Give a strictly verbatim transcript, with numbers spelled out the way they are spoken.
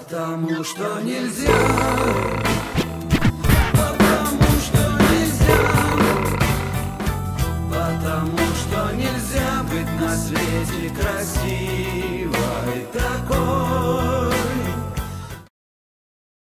Потому что нельзя, потому что нельзя, потому что нельзя быть на свете красивым.